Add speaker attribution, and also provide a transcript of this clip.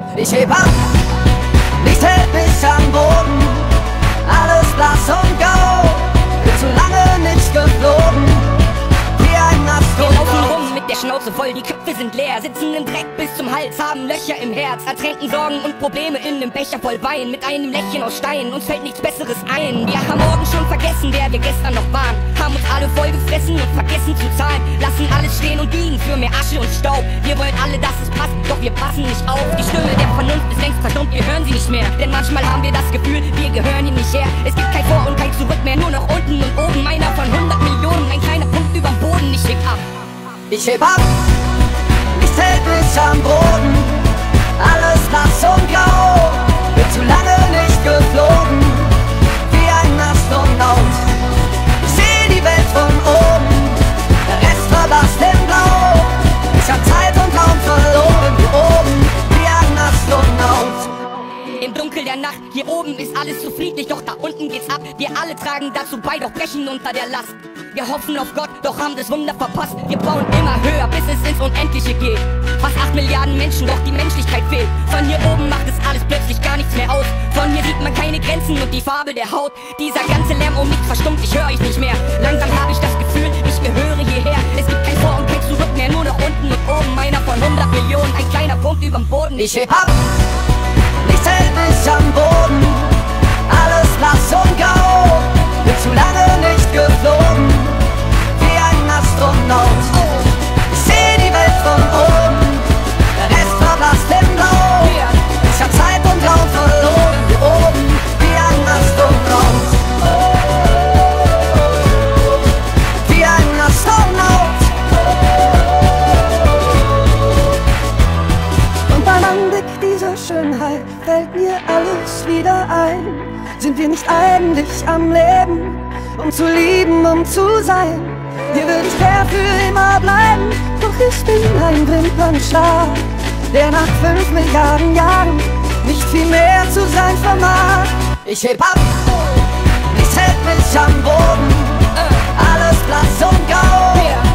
Speaker 1: Ich heb ab, nichts hält mich am Boden, alles blass und grau, bin zu lange nicht geflogen, wie ein
Speaker 2: Wir laufen
Speaker 1: Astronaut.
Speaker 2: rum mit der Schnauze voll, die Köpfe sind leer, sitzen im Dreck bis zum Hals, haben Löcher im Herz, ertränken Sorgen und Probleme in nem Becher voll Wein, mit einem Lächeln aus Stein, uns fällt nichts Besseres ein. Wir haben morgen schon vergessen, wer wir gestern noch waren, haben uns alle voll gefressen und vergessen zu zahlen, lassen alles stehen und liegen für mehr Asche und Staub. Wir wollen alle, dass es passt, doch wir passen nicht auf. Die Stimme der Vernunft ist längst verstummt, wir hören sie nicht mehr, denn manchmal haben wir das Gefühl, wir gehören hier nicht her. Es gibt kein Vor und kein Zurück mehr, nur noch unten und oben, einer von 100 Millionen, ein kleiner Punkt überm Boden, ich heb ab.
Speaker 1: Ich heb ab, nichts hält mich am Boden, alles nass und grau, bin zu lange nicht geflogen, wie ein Astronaut. Ich seh die Welt von oben, der Rest verblasst in Blau. Ich hab Zeit und Raum verloren, hier oben, wie ein Astronaut.
Speaker 2: Im Dunkel der Nacht, hier oben ist alles so friedlich, doch da unten geht's ab. Wir alle tragen dazu bei, doch brechen unter der Last. Wir hoffen auf Gott, doch haben das Wunder verpasst. Wir bauen immer höher, bis es ins Unendliche geht. Fast 8 Milliarden Menschen, doch die Menschlichkeit fehlt. Von hier oben macht es alles plötzlich gar nichts mehr aus. Von hier sieht man keine Grenzen und die Farbe der Haut. Dieser ganze Lärm um mich verstummt, ich höre euch nicht mehr. Langsam habe ich das Gefühl, ich gehöre hierher. Es gibt kein Vor und kein Zurück mehr, nur noch unten und oben. Einer von 100 Millionen, ein kleiner Punkt überm Boden.
Speaker 1: Ich heb ab, nichts hält mich am Boden, alles blass und grau, bin zu lange nicht geflogen, wie ein Astronaut. Ich seh die Welt von oben, der Rest verblasst im Blau. Ich hab Zeit und Raum verloren, hier oben, wie ein Astronaut. Wie ein Astronaut. Und beim Anblick dieser Schönheit fällt mir alles wieder ein. Sind wir nicht eigentlich am Leben, um zu lieben, um zu sein? Hier würde ich gern für immer bleiben, doch ich bin ein Wimpernschlag, der nach 5 Milliarden Jahren nicht viel mehr zu sein vermag. Ich heb ab, nichts hält mich am Boden, alles blass und grau.